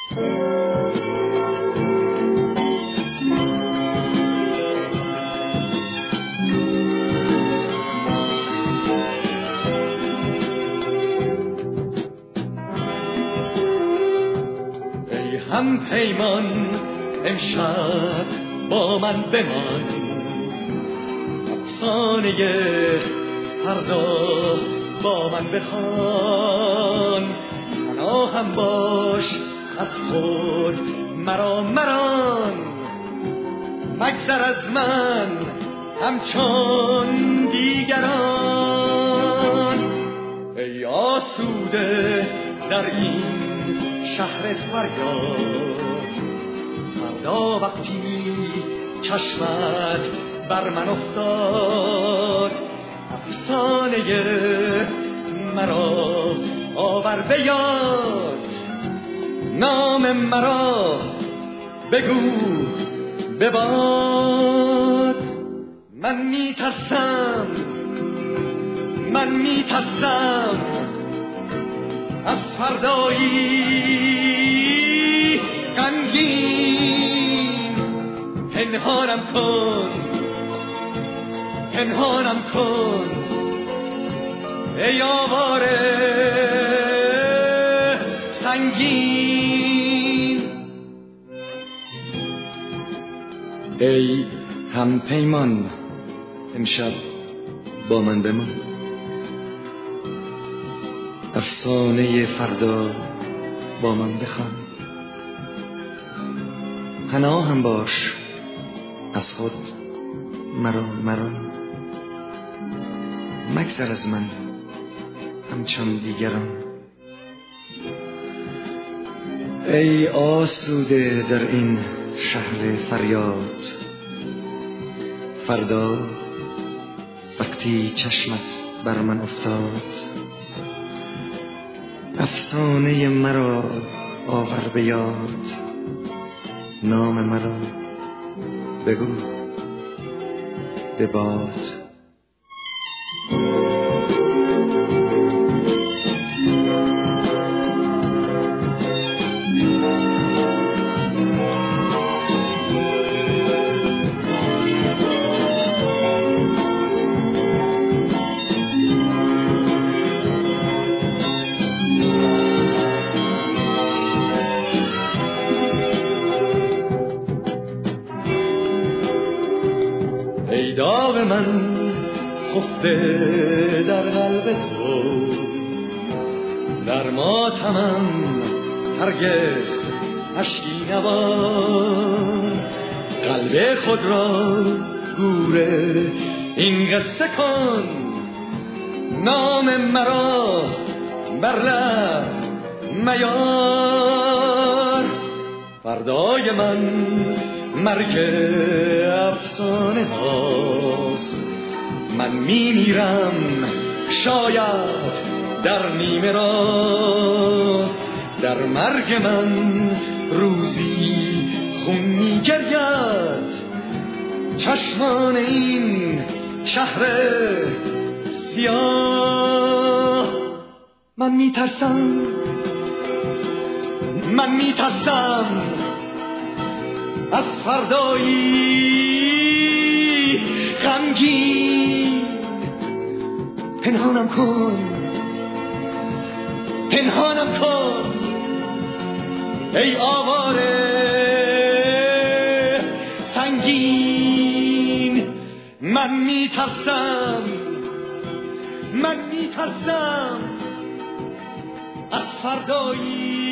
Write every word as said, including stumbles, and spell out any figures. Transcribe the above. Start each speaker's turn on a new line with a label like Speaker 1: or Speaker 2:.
Speaker 1: ای هم پیمان امشب با من بمان، افسانه فردا با من بخوان. پناهم باش از خود مرا مران، مگذر از من همچون دیگران. ای آسوده در این شهر فریاد، فردا وقتی چشمت بر من افتاد، افسانه مرا آور به یاد. نام مرا بگو بباد. من می ترسم من می ترسم از فردایی غمگین. پنهانم کن پنهانم کن ای آواره سنگین. ای هم پیمان امشب با من بمان، افسانه فردا با من بخوان. پناهم باش از خود مرا مرا، مگذر از من همچون دیگران. ای آسوده در این شهر فریاد، فردا وقتی چشمت بر من افتاد، افسانه مرا آور به یاد. نام مرا بگو بباد. ای داغ من خفته در قلب تو، در ماتمم هرگز اشکی نبار. قلب خود را گوره این قصه کن، نام مرا بر لب میار. فردای من مرگ افسانه هاست، من می میرم شاید در نیمه راه. در مرگ من روزی خون می گرید چشمان این شهر سیاه. من می ترسم من می ترسم از فردایی غمگین. پنهانم کن پنهانم کن ای آواره سنگین. من می ترسم من می ترسم از فردایی